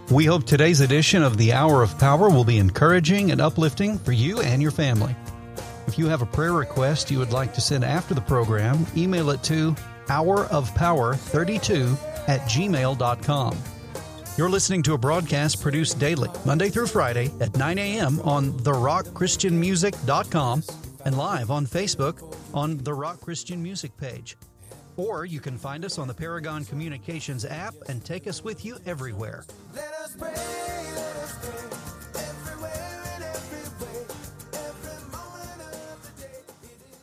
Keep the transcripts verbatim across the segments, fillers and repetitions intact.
We hope today's edition of the Hour of Power will be encouraging and uplifting for you and your family. If you have a prayer request you would like to send after the program, email it to hour of power thirty-two at gmail dot com. You're listening to a broadcast produced daily, Monday through Friday at nine a.m. on the rock christian music dot com and live on Facebook on the Rock Christian Music page. Or you can find us on the Paragon Communications app and take us with you everywhere. Let us pray, let us pray, everywhere and every way, every moment of the day it is.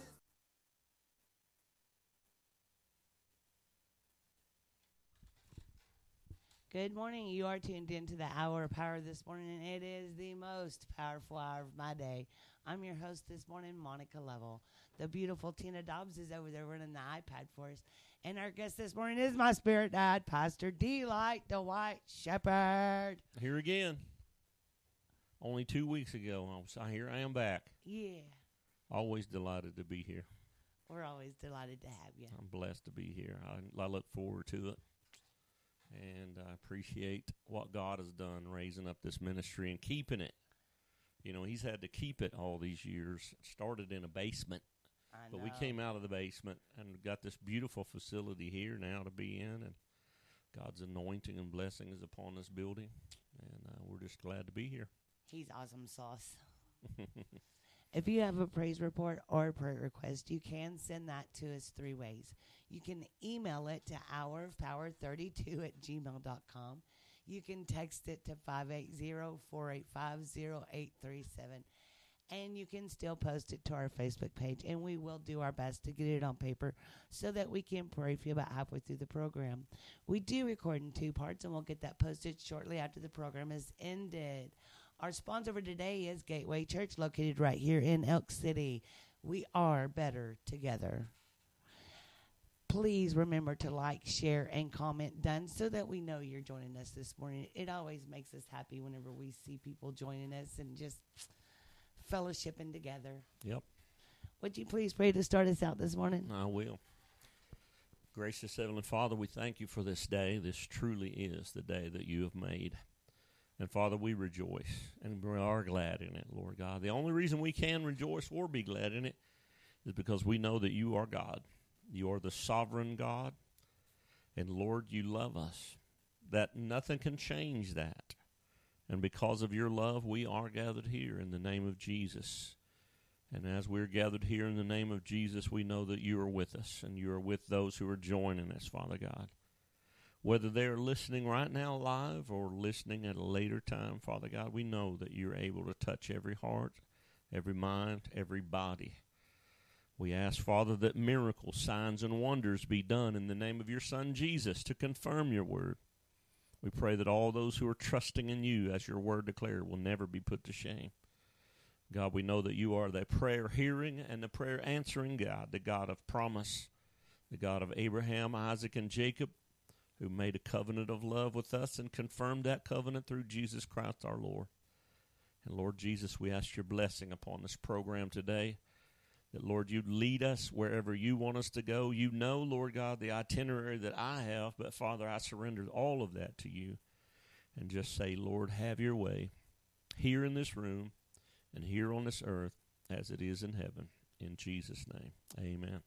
Good morning. You are tuned into the Hour of Power this morning, and it is the most powerful hour of my day. I'm your host this morning, Monica Lovell. The beautiful Tina Dobbs is over there running the iPad for us. And our guest this morning is my spirit dad, Pastor Delight, the White Shepherd. Here again. Only two weeks ago, I was, here I am back. Yeah. Always delighted to be here. We're always delighted to have you. I'm blessed to be here. I, I look forward to it. And I appreciate what God has done, raising up this ministry and keeping it. You know, he's had to keep it all these years. It started in a basement. I But know. we came out of the basement and got this beautiful facility here now to be in, and God's anointing and blessing is upon this building, and uh, we're just glad to be here. He's awesome sauce. If you have a praise report or a prayer request, you can send that to us three ways. You can email it to hour of power thirty-two at gmail dot com. You can text it to five eight zero, four eight five, zero eight three seven. And you can still post it to our Facebook page, and we will do our best to get it on paper so that we can pray for you about halfway through the program. We do record in two parts, and we'll get that posted shortly after the program is ended. Our sponsor for today is Gateway Church, located right here in Elk City. We are better together. Please remember to like, share, and comment done so that we know you're joining us this morning. It always makes us happy whenever we see people joining us and just fellowshipping together. Yep. Would you please pray to start us out this morning? I will. Gracious Heavenly Father, we thank you for this day. This truly is the day that you have made. And Father, we rejoice, and we are glad in it, Lord God. The only reason we can rejoice or be glad in it is because we know that you are God. You are the sovereign God, and Lord, you love us. That nothing can change that. And because of your love, we are gathered here in the name of Jesus. And as we're gathered here in the name of Jesus, we know that you are with us, and you are with those who are joining us, Father God. Whether they are listening right now live or listening at a later time, Father God, we know that you're able to touch every heart, every mind, every body. We ask, Father, that miracles, signs, and wonders be done in the name of your Son, Jesus, to confirm your word. We pray that all those who are trusting in you, as your word declared, will never be put to shame. God, we know that you are the prayer hearing and the prayer answering God, the God of promise, the God of Abraham, Isaac, and Jacob, who made a covenant of love with us and confirmed that covenant through Jesus Christ our Lord. And Lord Jesus, we ask your blessing upon this program today, that, Lord, you'd lead us wherever you want us to go. You know, Lord God, the itinerary that I have, but, Father, I surrender all of that to you and just say, Lord, have your way here in this room and here on this earth as it is in heaven. In Jesus' name, amen.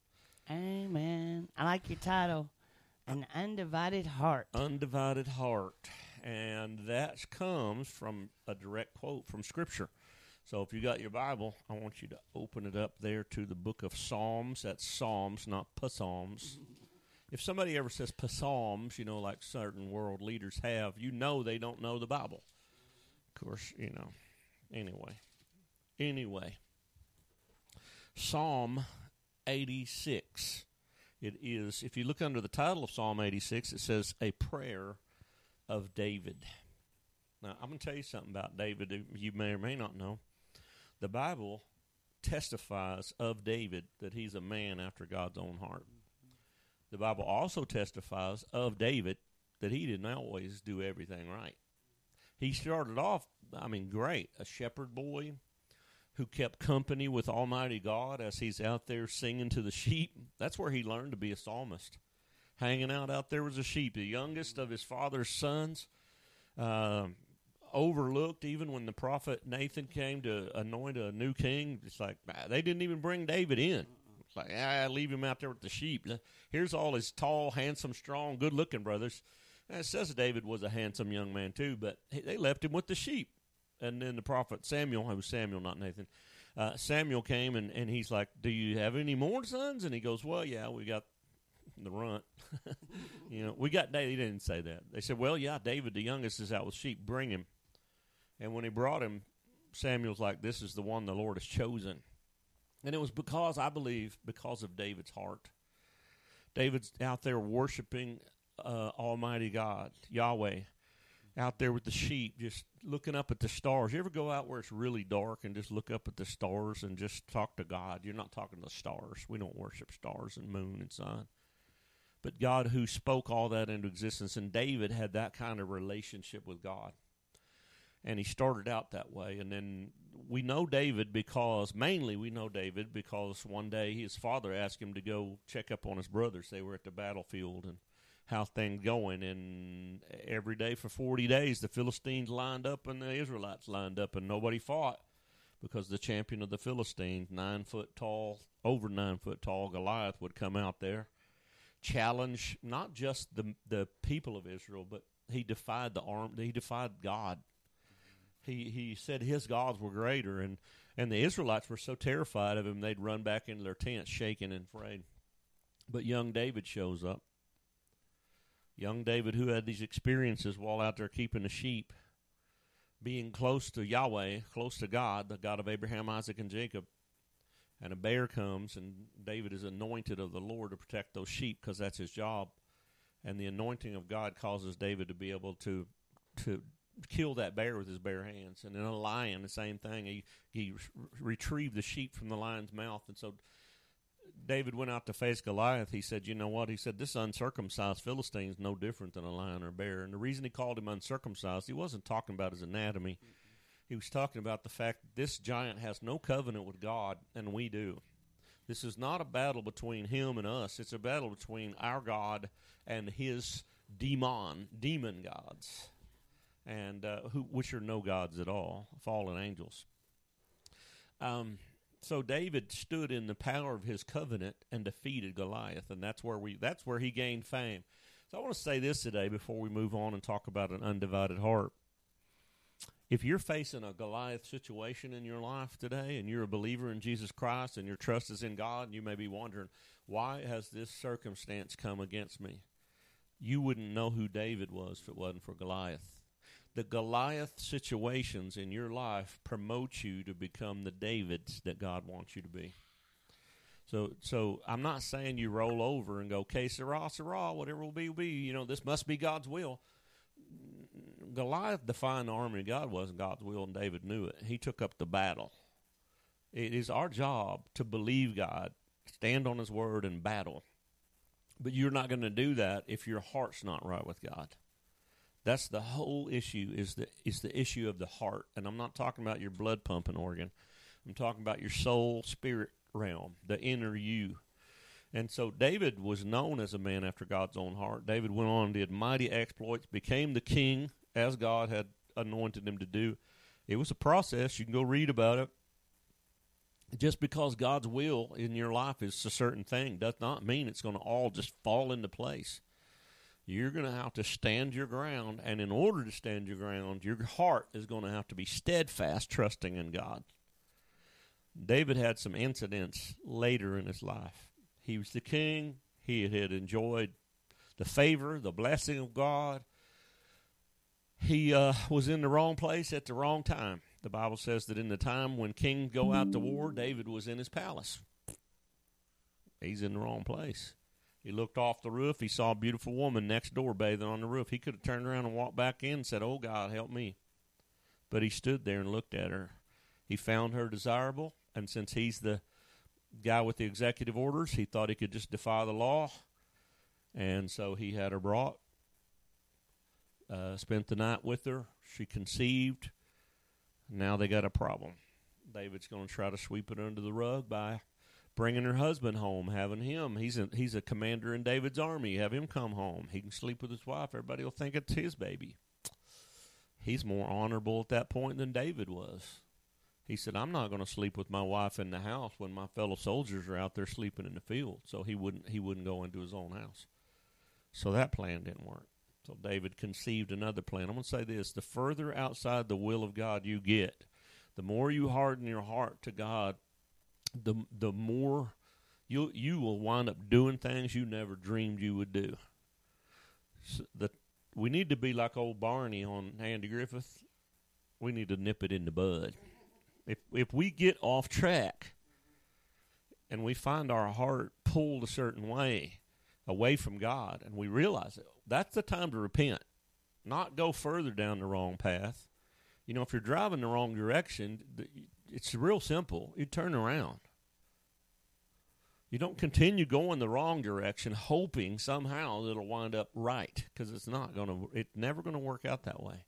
Amen. I like your title, An Undivided Heart. Undivided heart. And that comes from a direct quote from Scripture. So if you got your Bible, I want you to open it up there to the book of Psalms. That's Psalms, not Psalms. If somebody ever says Psalms, you know, like certain world leaders have, you know they don't know the Bible. Of course, you know. Anyway. Anyway. Psalm eighty-six. It is, if you look under the title of Psalm eighty-six, it says, A Prayer of David. Now, I'm going to tell you something about David you may or may not know. The Bible testifies of David that he's a man after God's own heart. The Bible also testifies of David that he didn't always do everything right. He started off, I mean, great, a shepherd boy who kept company with Almighty God as he's out there singing to the sheep. That's where he learned to be a psalmist. Hanging out out there was a sheep, the youngest of his father's sons. Um, overlooked even when the prophet Nathan came to anoint a new king. It's like, ah, they didn't even bring David in. It's like, ah, leave him out there with the sheep. Here's all his tall, handsome, strong, good-looking brothers. And it says David was a handsome young man too, but he, they left him with the sheep. And then the prophet Samuel, it was Samuel, not Nathan, uh, Samuel came, and, and he's like, do you have any more sons? And he goes, well, yeah, we got the runt. you know, we got David. He didn't say that. They said, well, yeah, David, the youngest, is out with sheep. Bring him. And when he brought him, Samuel's like, this is the one the Lord has chosen. And it was because, I believe, because of David's heart. David's out there worshiping uh, Almighty God, Yahweh, out there with the sheep, just looking up at the stars. You ever go out where it's really dark and just look up at the stars and just talk to God? You're not talking to the stars. We don't worship stars and moon and sun. But God who spoke all that into existence, and David had that kind of relationship with God. And he started out that way. And then we know David because, mainly we know David because one day his father asked him to go check up on his brothers. They were at the battlefield and how things going. And every day for forty days, the Philistines lined up and the Israelites lined up, and nobody fought because the champion of the Philistines, nine foot tall, over nine foot tall Goliath, would come out there, challenge not just the the people of Israel, but he defied the arm. He defied God. He he said his gods were greater, and, and the Israelites were so terrified of him they'd run back into their tents shaking and afraid. But young David shows up. Young David, who had these experiences while out there keeping the sheep, being close to Yahweh, close to God, the God of Abraham, Isaac, and Jacob. And a bear comes, and David is anointed of the Lord to protect those sheep because that's his job. And the anointing of God causes David to be able to to kill that bear with his bare hands. And then a lion, the same thing. He he re- retrieved the sheep from the lion's mouth. And so David went out to face Goliath. He said, you know what? He said, this uncircumcised Philistine is no different than a lion or a bear. And the reason he called him uncircumcised, he wasn't talking about his anatomy. He was talking about the fact that this giant has no covenant with God, and we do. This is not a battle between him and us. It's a battle between our God and his demon, demon gods, and uh, who, which are no gods at all, fallen angels. Um, so David stood in the power of his covenant and defeated Goliath, and that's where we that's where he gained fame. So I want to say this today before we move on and talk about an undivided heart. If you're facing a Goliath situation in your life today and you're a believer in Jesus Christ and your trust is in God, you may be wondering, why has this circumstance come against me? You wouldn't know who David was if it wasn't for Goliath. The Goliath situations in your life promote you to become the Davids that God wants you to be. So so I'm not saying you roll over and go, okay, Sarah, Sarah, whatever will be, will be. You know, this must be God's will. Goliath defined the army of God wasn't God's will, and David knew it. He took up the battle. It is our job to believe God, stand on his word, and battle. But you're not going to do that if your heart's not right with God. That's the whole issue, is the, is the issue of the heart. And I'm not talking about your blood pumping organ. I'm talking about your soul, spirit realm, the inner you. And so David was known as a man after God's own heart. David went on and did mighty exploits, became the king as God had anointed him to do. It was a process. You can go read about it. Just because God's will in your life is a certain thing does not mean it's going to all just fall into place. You're going to have to stand your ground, and in order to stand your ground, your heart is going to have to be steadfast, trusting in God. David had some incidents later in his life. He was the king. He had enjoyed the favor, the blessing of God. He uh, was in the wrong place at the wrong time. The Bible says that in the time when kings go out to war, David was in his palace. He's in the wrong place. He looked off the roof. He saw a beautiful woman next door bathing on the roof. He could have turned around and walked back in and said, oh, God, help me. But he stood there and looked at her. He found her desirable, and since he's the guy with the executive orders, he thought he could just defy the law. And so he had her brought, uh, spent the night with her. She conceived. Now they got a problem. David's going to try to sweep it under the rug by bringing her husband home, having him. He's a, he's a commander in David's army. Have him come home. He can sleep with his wife. Everybody will think it's his baby. he's more honorable at that point than David was. He said, I'm not going to sleep with my wife in the house when my fellow soldiers are out there sleeping in the field. So he wouldn't he wouldn't go into his own house. So that plan didn't work. So David conceived another plan. I'm going to say this. The further outside the will of God you get, the more you harden your heart to God, the the more you you will wind up doing things you never dreamed you would do. So the, we need to be like old Barney on Andy Griffith. We need to nip it in the bud. If if we get off track and we find our heart pulled a certain way away from God and we realize it, that's the time to repent, not go further down the wrong path. You know, if you're driving the wrong direction, it's real simple. You turn around. You don't continue going the wrong direction hoping somehow it'll wind up right, because it's not going to, it's never going to work out that way.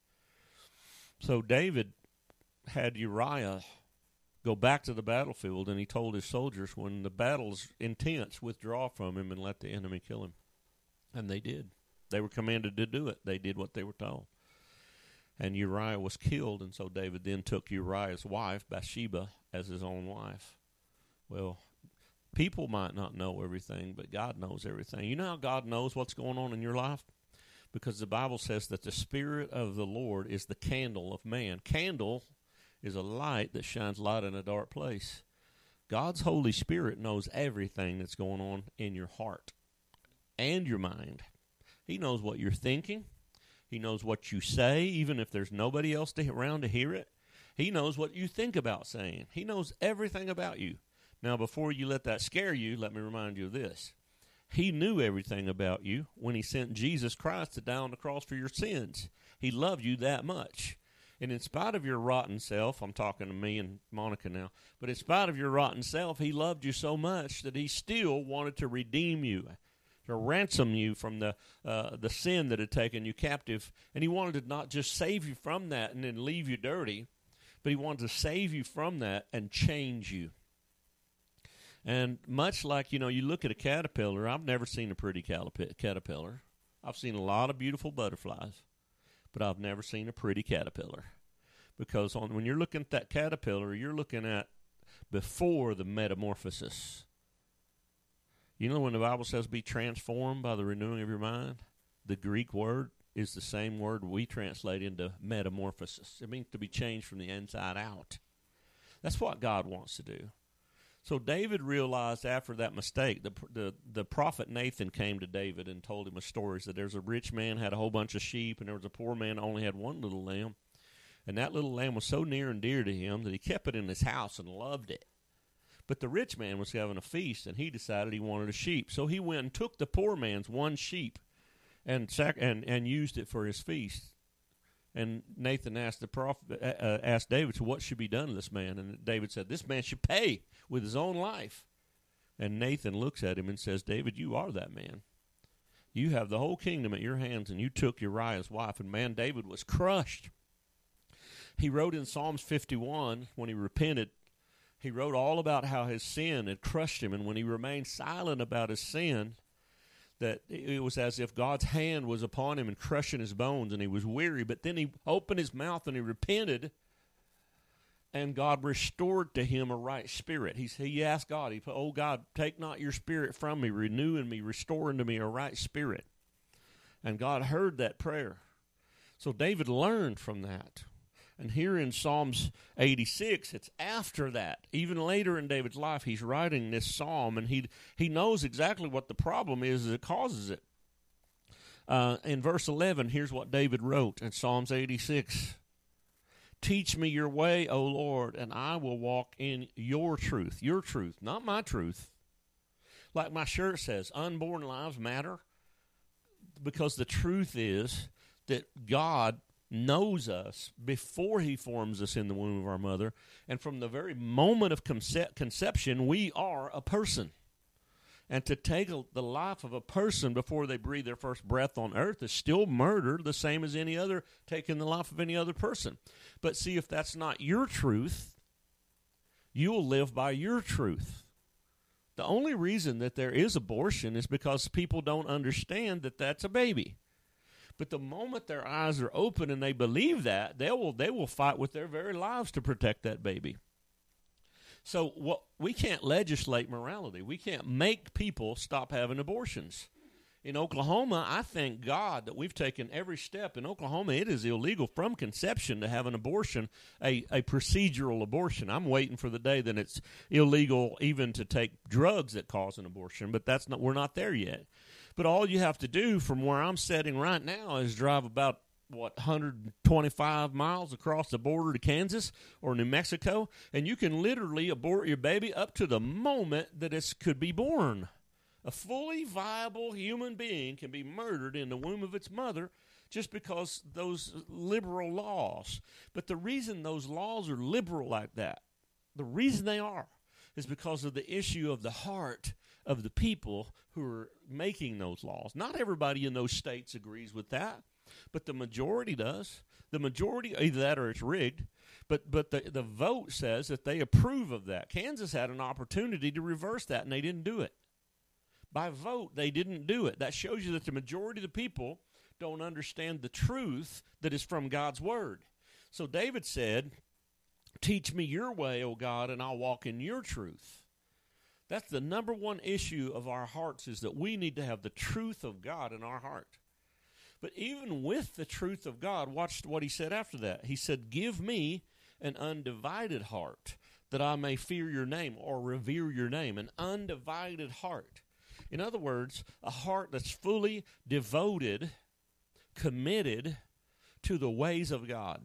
So David had Uriah go back to the battlefield, and he told his soldiers, when the battle's intense, withdraw from him and let the enemy kill him. And they did. They were commanded to do it. They did what they were told. And Uriah was killed, and so David then took Uriah's wife, Bathsheba, as his own wife. Well, people might not know everything, but God knows everything. You know how God knows what's going on in your life? Because the Bible says that the Spirit of the Lord is the candle of man. Candle is a light that shines light in a dark place. God's Holy Spirit knows everything that's going on in your heart and your mind. He knows what you're thinking. He knows what you say, even if there's nobody else to, around to hear it. He knows what you think about saying. He knows everything about you. Now, before you let that scare you, let me remind you of this. He knew everything about you when he sent Jesus Christ to die on the cross for your sins. He loved you that much. And in spite of your rotten self, I'm talking to me and Monica now, but in spite of your rotten self, he loved you so much that he still wanted to redeem you, to ransom you from the uh, the sin that had taken you captive. And he wanted to not just save you from that and then leave you dirty, but he wanted to save you from that and change you. And much like, you know, you look at a caterpillar, I've never seen a pretty caterpillar. I've seen a lot of beautiful butterflies, but I've never seen a pretty caterpillar. Because on, when you're looking at that caterpillar, you're looking at before the metamorphosis. You know when the Bible says be transformed by the renewing of your mind? The Greek word is the same word we translate into metamorphosis. It means to be changed from the inside out. That's what God wants to do. So David realized after that mistake, the, the the prophet Nathan came to David and told him a story. He said there's a rich man had a whole bunch of sheep, and there was a poor man that only had one little lamb. And that little lamb was so near and dear to him that he kept it in his house and loved it. But the rich man was having a feast, and he decided he wanted a sheep. So he went and took the poor man's one sheep and sac- and, and used it for his feast. And Nathan asked the prophet, uh, asked David, so what should be done to this man? And David said, this man should pay with his own life. And Nathan looks at him and says, David, you are that man. You have the whole kingdom at your hands, and you took Uriah's wife. And man, David was crushed. He wrote in Psalms fifty-one, when he repented, he wrote all about how his sin had crushed him. And when he remained silent about his sin, that it was as if God's hand was upon him and crushing his bones, and he was weary. But then he opened his mouth and he repented, and God restored to him a right spirit. He, he asked God, he put, oh God, take not your spirit from me, renew in me, restore unto me a right spirit. And God heard that prayer. So David learned from that. And here in Psalms eighty-six, it's after that. Even later in David's life, he's writing this psalm, and he he knows exactly what the problem is that causes it. Uh, in verse eleven, here's what David wrote in Psalms eighty-six. Teach me your way, O Lord, and I will walk in your truth. Your truth, not my truth. Like my shirt says, unborn lives matter, because the truth is that God knows us before he forms us in the womb of our mother. And from the very moment of conce- conception, we are a person. And to take a, the life of a person before they breathe their first breath on earth is still murder, the same as any other, taking the life of any other person. But see, if that's not your truth, you'll live by your truth. The only reason that there is abortion is because people don't understand that that's a baby. But the moment their eyes are open and they believe that, they will they will fight with their very lives to protect that baby. So what we can't legislate morality. We can't make people stop having abortions. In Oklahoma, I thank God that we've taken every step. In Oklahoma, it is illegal from conception to have an abortion, a, a procedural abortion. I'm waiting for the day that it's illegal even to take drugs that cause an abortion, but that's not we're not there yet. But all you have to do from where I'm sitting right now is drive about, what, one hundred twenty-five miles across the border to Kansas or New Mexico, and you can literally abort your baby up to the moment that it could be born. A fully viable human being can be murdered in the womb of its mother just because those liberal laws. But the reason those laws are liberal like that, the reason they are, is because of the issue of the heart of the people who are making those laws. Not everybody in those states agrees with that, but the majority does. The majority, either that or it's rigged, but but the, the vote says that they approve of that. Kansas had an opportunity to reverse that, and they didn't do it. By vote, they didn't do it. That shows you that the majority of the people don't understand the truth that is from God's word. So David said, teach me your way, O God, and I'll walk in your truth. That's the number one issue of our hearts, is that we need to have the truth of God in our heart. But even with the truth of God, watch what he said after that. He said, give me an undivided heart that I may fear your name or revere your name, an undivided heart. In other words, a heart that's fully devoted, committed to the ways of God.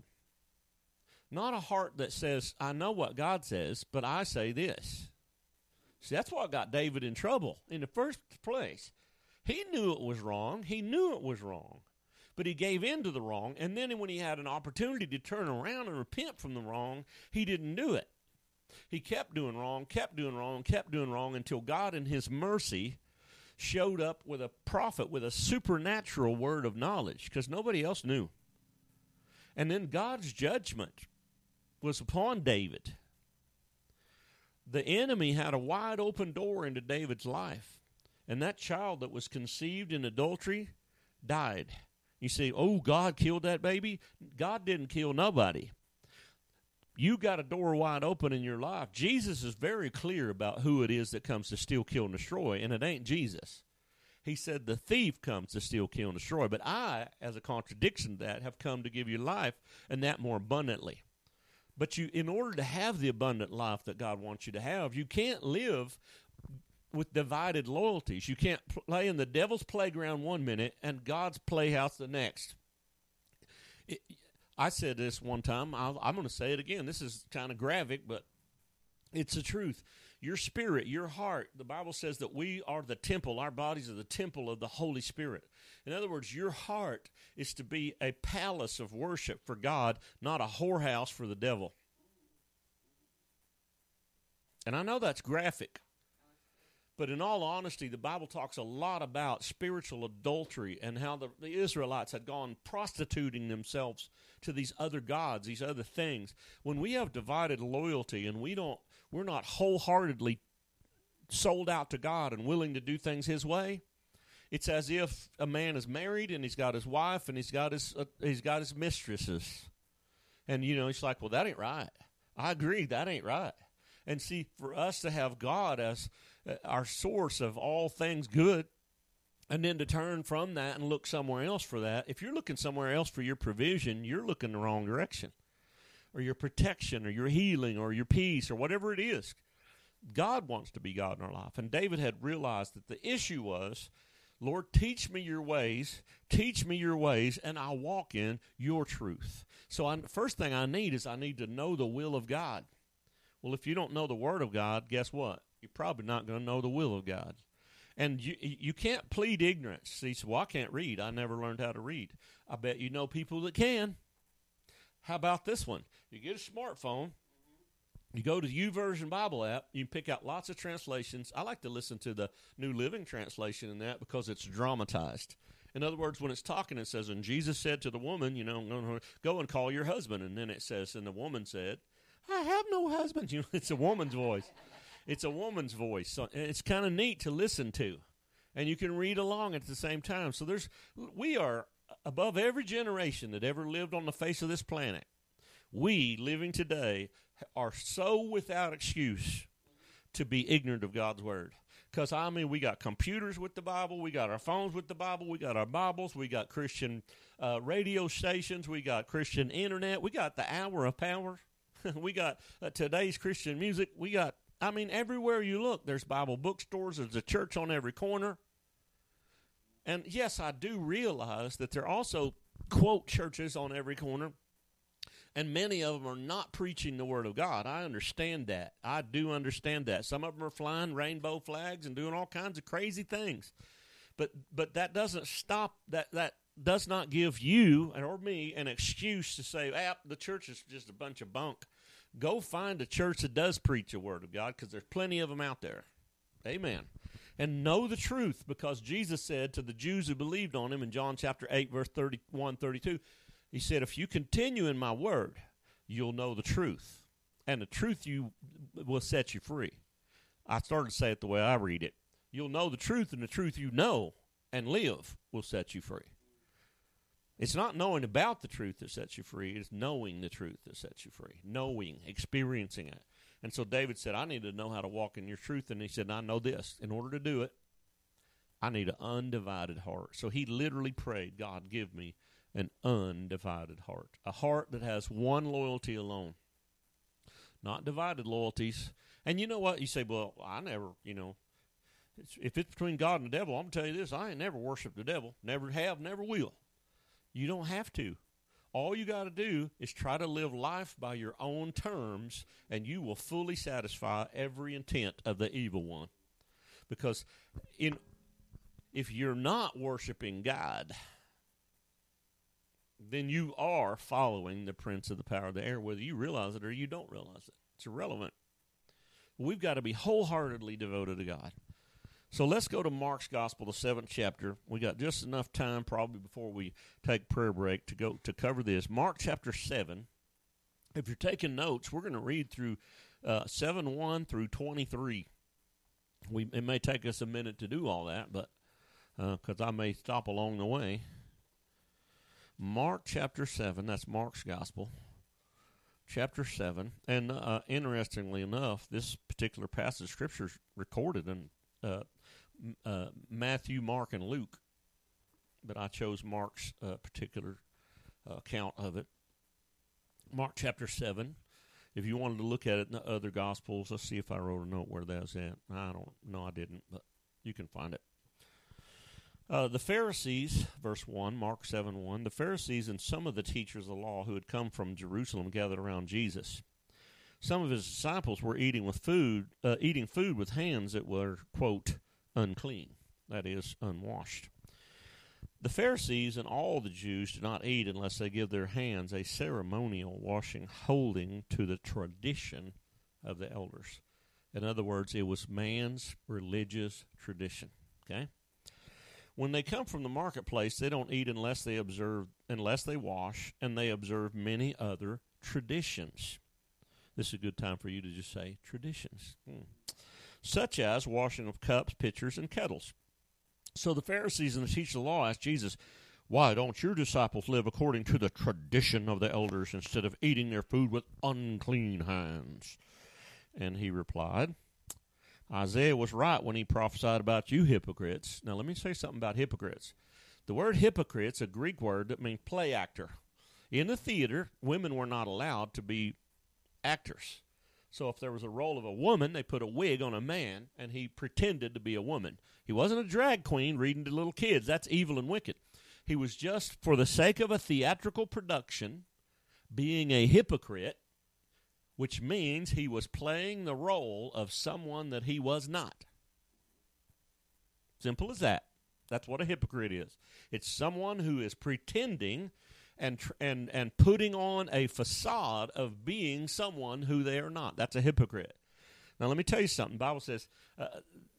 Not a heart that says, I know what God says, but I say this. See, that's what got David in trouble in the first place. He knew it was wrong. He knew it was wrong. But he gave in to the wrong, and then when he had an opportunity to turn around and repent from the wrong, he didn't do it. He kept doing wrong, kept doing wrong, kept doing wrong until God in his mercy showed up with a prophet with a supernatural word of knowledge, because nobody else knew. And then God's judgment was upon David. The enemy had a wide open door into David's life, and that child that was conceived in adultery died. You say, oh, God killed that baby? God didn't kill nobody. You got a door wide open in your life. Jesus is very clear about who it is that comes to steal, kill, and destroy, and it ain't Jesus. He said the thief comes to steal, kill, and destroy, but I, as a contradiction to that, have come to give you life, and that more abundantly. But you, in order to have the abundant life that God wants you to have, you can't live with divided loyalties. You can't play in the devil's playground one minute and God's playhouse the next. It, I said this one time. I'll, I'm going to say it again. This is kind of graphic, but it's the truth. Your spirit, your heart, the Bible says that we are the temple. Our bodies are the temple of the Holy Spirit. In other words, your heart is to be a palace of worship for God, not a whorehouse for the devil. And I know that's graphic. But in all honesty, the Bible talks a lot about spiritual adultery and how the, the Israelites had gone prostituting themselves to these other gods, these other things. When we have divided loyalty and we don't, we're not wholeheartedly sold out to God and willing to do things His way, it's as if a man is married and he's got his wife and he's got his uh, he's got his mistresses, and you know, it's like, well, that ain't right. I agree, that ain't right. And see, for us to have God as our source of all things good, and then to turn from that and look somewhere else for that, if you're looking somewhere else for your provision, you're looking the wrong direction, or your protection, or your healing, or your peace, or whatever it is. God wants to be God in our life. And David had realized that the issue was, Lord, teach me your ways, teach me your ways, and I'll walk in your truth. So I, first thing I need is I need to know the will of God. Well, if you don't know the Word of God, guess what? You're probably not going to know the will of God. And you you can't plead ignorance. See, so, well, I can't read. I never learned how to read. I bet you know people that can. How about this one? You get a smartphone. You go to the YouVersion Bible app. You can pick out lots of translations. I like to listen to the New Living Translation in that because it's dramatized. In other words, when it's talking, it says, and Jesus said to the woman, you know, go and call your husband. And then it says, and the woman said, I have no husband. You know, it's a woman's voice. It's a woman's voice. So it's kind of neat to listen to. And you can read along at the same time. So there's, we are above every generation that ever lived on the face of this planet, we living today are so without excuse to be ignorant of God's word. Because, I mean, we got computers with the Bible, we got our phones with the Bible, we got our Bibles, we got Christian uh, radio stations, we got Christian internet, we got the Hour of Power, we got uh, today's Christian music, we got, I mean, everywhere you look, there's Bible bookstores, there's a church on every corner. And, yes, I do realize that there are also, quote, churches on every corner, and many of them are not preaching the Word of God. I understand that. I do understand that. Some of them are flying rainbow flags and doing all kinds of crazy things. But but that doesn't stop, that, that does not give you or me an excuse to say, ah, the church is just a bunch of bunk. Go find a church that does preach the Word of God, because there's plenty of them out there. Amen. And know the truth, because Jesus said to the Jews who believed on him in John chapter eight, verse thirty-one, thirty-two, he said, if you continue in my word, you'll know the truth, and the truth you will set you free. I started to say it the way I read it. You'll know the truth, and the truth you know and live will set you free. It's not knowing about the truth that sets you free. It's knowing the truth that sets you free. Knowing, experiencing it. And so David said, I need to know how to walk in your truth. And he said, I know this. In order to do it, I need an undivided heart. So he literally prayed, God, give me an undivided heart. A heart that has one loyalty alone. Not divided loyalties. And you know what? You say, well, I never, you know, it's, if it's between God and the devil, I'm going to tell you this, I ain't never worshiped the devil. Never have, never will. You don't have to. All you got to do is try to live life by your own terms, and you will fully satisfy every intent of the evil one. Because in if you're not worshiping God, then you are following the prince of the power of the air, whether you realize it or you don't realize it. It's irrelevant. We've got to be wholeheartedly devoted to God. So let's go to Mark's Gospel, the seventh chapter. We got just enough time probably before we take prayer break to go to cover this. Mark chapter seven. If you're taking notes, we're going to read through uh, seven one through twenty-three. We It may take us a minute to do all that, but because uh, I may stop along the way. Mark chapter seven, that's Mark's Gospel, chapter seven. And uh, interestingly enough, this particular passage of Scripture is recorded in uh, uh, Matthew, Mark, and Luke. But I chose Mark's uh, particular uh, account of it. Mark chapter seven. If you wanted to look at it in the other Gospels, let's see if I wrote a note where that's at. I don't know, I didn't, but you can find it. Uh, the Pharisees, verse one, Mark seven one, the Pharisees and some of the teachers of the law who had come from Jerusalem gathered around Jesus. Some of his disciples were eating with food, uh, eating food with hands that were, quote, unclean, that is, unwashed. The Pharisees and all the Jews do not eat unless they give their hands a ceremonial washing, holding to the tradition of the elders. In other words, it was man's religious tradition, okay? When they come from the marketplace, they don't eat unless they observe, unless they wash, and they observe many other traditions. This is a good time for you to just say traditions, hmm. such as washing of cups, pitchers, and kettles. So the Pharisees and the teachers of the law asked Jesus, why don't your disciples live according to the tradition of the elders instead of eating their food with unclean hands? And he replied, Isaiah was right when he prophesied about you hypocrites. Now, let me say something about hypocrites. The word hypocrite's a Greek word that means play actor. In the theater, women were not allowed to be actors. So if there was a role of a woman, they put a wig on a man, and he pretended to be a woman. He wasn't a drag queen reading to little kids. That's evil and wicked. He was just, for the sake of a theatrical production, being a hypocrite, which means he was playing the role of someone that he was not. Simple as that. That's what a hypocrite is. It's someone who is pretending and tr- and and putting on a facade of being someone who they are not. That's a hypocrite. Now, let me tell you something. The Bible says uh,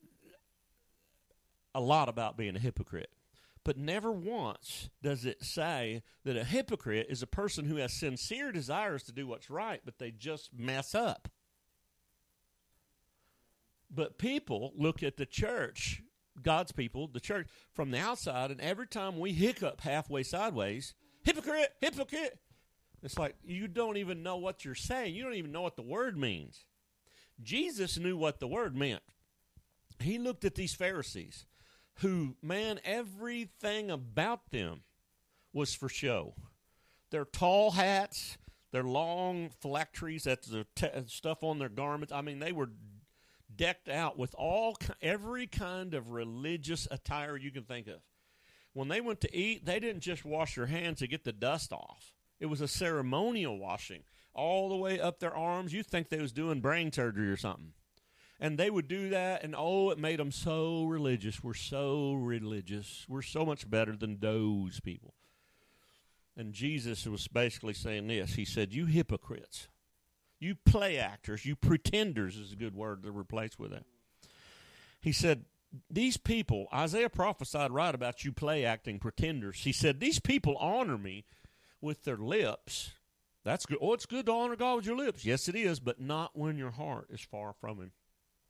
a lot about being a hypocrite. But never once does it say that a hypocrite is a person who has sincere desires to do what's right, but they just mess up. But people look at the church God's people, the church, from the outside, and every time we hiccup halfway sideways, hypocrite, hypocrite. It's like you don't even know what you're saying. You don't even know what the word means. Jesus knew what the word meant. He looked at these Pharisees who, man, everything about them was for show. Their tall hats, their long phylacteries, that's the t- stuff on their garments. I mean, they were decked out with all every kind of religious attire you can think of. When they went to eat, they didn't just wash their hands to get the dust off. It was a ceremonial washing all the way up their arms. You'd think they was doing brain surgery or something. And they would do that, and oh, it made them so religious. We're so religious. We're so much better than those people. And Jesus was basically saying this. He said, you hypocrites, you play actors, you pretenders is a good word to replace with that. He said, these people, Isaiah prophesied right about you play acting pretenders. He said, these people honor me with their lips. That's good. Oh, it's good to honor God with your lips. Yes, it is, but not when your heart is far from him.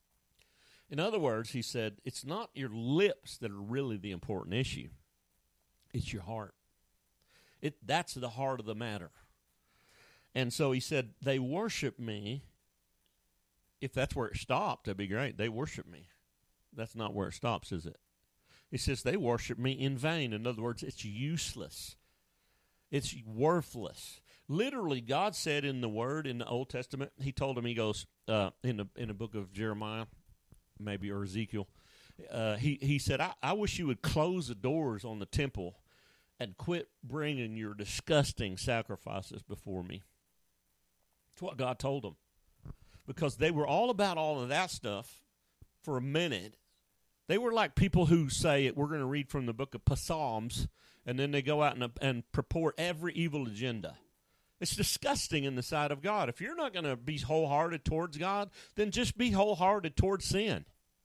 In other words, he said, it's not your lips that are really the important issue. It's your heart. It that's the heart of the matter. And so he said, they worship me. If that's where it stopped, that'd be great. They worship me. That's not where it stops, is it? He says they worship me in vain. In other words, it's useless. It's worthless. Literally, God said in the Word, in the Old Testament, he told him, he goes, uh, in the in the book of Jeremiah, maybe, or Ezekiel, uh, he, he said, I, I wish you would close the doors on the temple and quit bringing your disgusting sacrifices before me. That's what God told them. Because they were all about all of that stuff for a minute. They were like people who say, we're going to read from the book of Psalms, and then they go out and, and purport every evil agenda. It's disgusting in the sight of God. If you're not going to be wholehearted towards God, then just be wholehearted towards sin.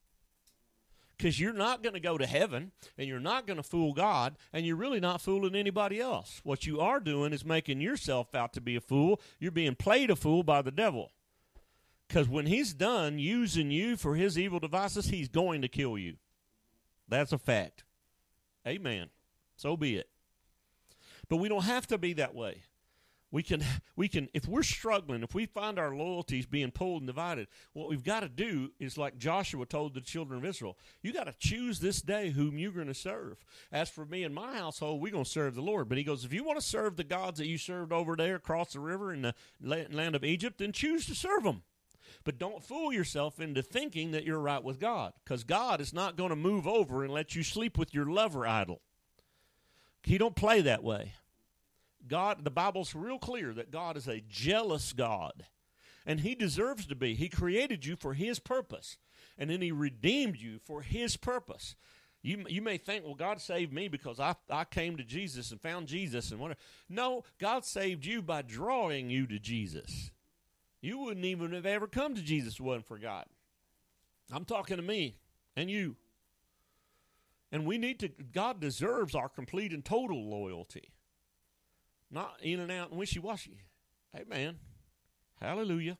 Because you're not going to go to heaven, and you're not going to fool God, and you're really not fooling anybody else. What you are doing is making yourself out to be a fool. You're being played a fool by the devil. Because when he's done using you for his evil devices, he's going to kill you. That's a fact. Amen. So be it. But we don't have to be that way. We can, we can, if we're struggling, if we find our loyalties being pulled and divided, what we've got to do is like Joshua told the children of Israel, you got to choose this day whom you're going to serve. As for me and my household, we're going to serve the Lord. But he goes, if you want to serve the gods that you served over there across the river in the land of Egypt, then choose to serve them. But don't fool yourself into thinking that you're right with God, because God is not going to move over and let you sleep with your lover idol. He don't play that way. God, the Bible's real clear that God is a jealous God, and he deserves to be. He created you for his purpose, and then he redeemed you for his purpose. You, you may think, well, God saved me because I, I came to Jesus and found Jesus and whatever. No, God saved you by drawing you to Jesus. You wouldn't even have ever come to Jesus if it wasn't for God. I'm talking to me and you. And we need to, God deserves our complete and total loyalty. Not in and out and wishy-washy. Amen. Hallelujah.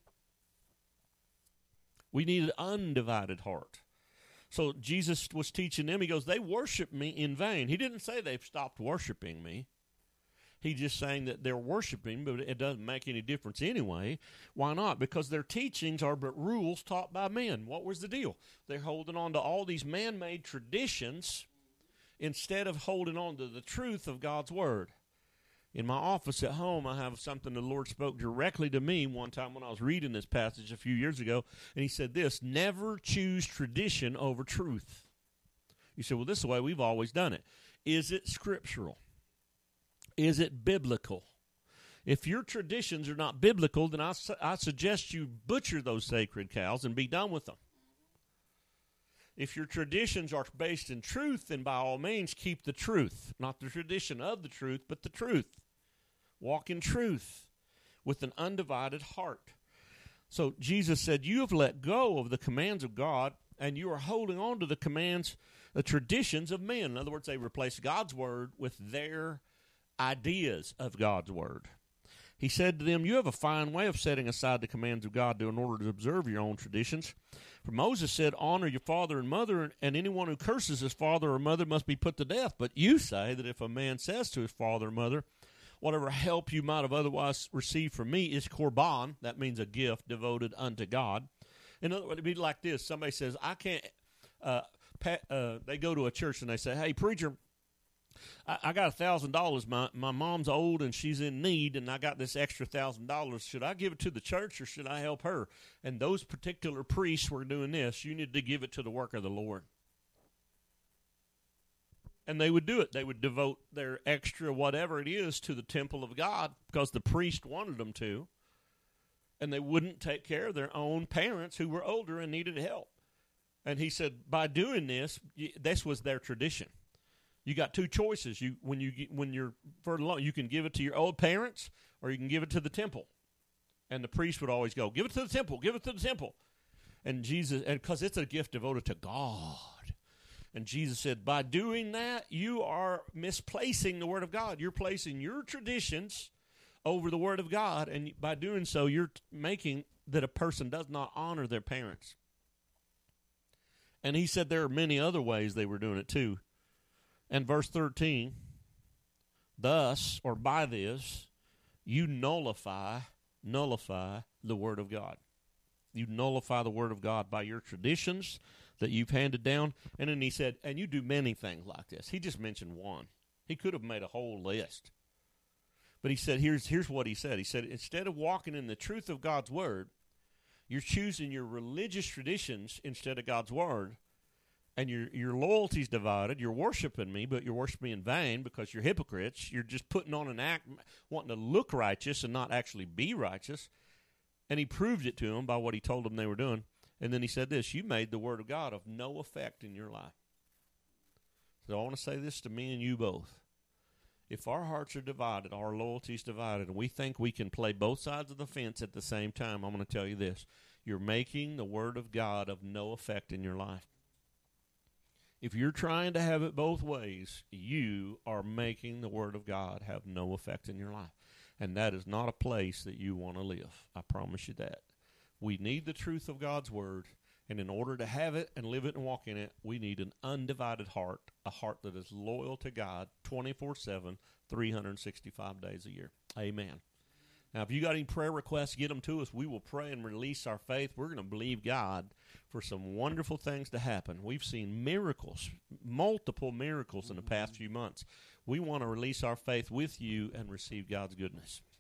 We need an undivided heart. So Jesus was teaching them. He goes, they worship me in vain. He didn't say they've stopped worshiping me. He's just saying that they're worshiping, but it doesn't make any difference anyway. Why not? Because their teachings are but rules taught by men. What was the deal? They're holding on to all these man-made traditions instead of holding on to the truth of God's Word. In my office at home, I have something the Lord spoke directly to me one time when I was reading this passage a few years ago, and he said this, never choose tradition over truth. You say, well, this is the way we've always done it. Is it scriptural? Is it biblical? If your traditions are not biblical, then I, su- I suggest you butcher those sacred cows and be done with them. If your traditions are based in truth, then by all means keep the truth. Not the tradition of the truth, but the truth. Walk in truth with an undivided heart. So Jesus said, you have let go of the commands of God, and you are holding on to the commands, the traditions of men. In other words, they replace God's word with their ideas of God's word. He said to them, "You have a fine way of setting aside the commands of God in order to observe your own traditions. For Moses said, 'Honor your father and mother, and, and anyone who curses his father or mother must be put to death.' But you say that if a man says to his father or mother, 'Whatever help you might have otherwise received from me is korban,'" that means a gift devoted unto God. In other words, it'd be like this. Somebody says, I can't, uh, pa- uh, they go to a church and they say, "Hey, preacher, I, I got a thousand dollars. My my mom's old and she's in need, and I got this extra thousand dollars. Should I give it to the church or should I help her?" And those particular priests were doing this. You need to give it to the work of the Lord. And they would do it. They would devote their extra whatever it is to the temple of God because the priest wanted them to. And they wouldn't take care of their own parents who were older and needed help. And he said, by doing this, this was their tradition. You got two choices. You when you when you're further along, you can give it to your old parents or you can give it to the temple. And the priest would always go, "Give it to the temple, give it to the temple." And Jesus, and because it's a gift devoted to God. And Jesus said, by doing that, you are misplacing the Word of God. You're placing your traditions over the Word of God, and by doing so, you're t- making that a person does not honor their parents. And he said there are many other ways they were doing it too. And verse thirteen, thus, or by this, you nullify, nullify the Word of God. You nullify the Word of God by your traditions that you've handed down. And then he said, and you do many things like this. He just mentioned one. He could have made a whole list. But he said, here's, here's what he said. He said, instead of walking in the truth of God's Word, you're choosing your religious traditions instead of God's Word. And your your loyalty's divided. You're worshiping me, but you're worshiping me in vain because you're hypocrites. You're just putting on an act, wanting to look righteous and not actually be righteous. And he proved it to them by what he told them they were doing. And then he said this, you made the Word of God of no effect in your life. So I want to say this to me and you both. If our hearts are divided, our loyalty's divided, and we think we can play both sides of the fence at the same time, I'm going to tell you this. You're making the Word of God of no effect in your life. If you're trying to have it both ways, you are making the Word of God have no effect in your life. And that is not a place that you want to live. I promise you that. We need the truth of God's Word, and in order to have it and live it and walk in it, we need an undivided heart, a heart that is loyal to God twenty-four seven, three hundred sixty-five days a year. Amen. Now, if you got any prayer requests, get them to us. We will pray and release our faith. We're going to believe God for some wonderful things to happen. We've seen miracles, multiple miracles in the past few months. We want to release our faith with you and receive God's goodness.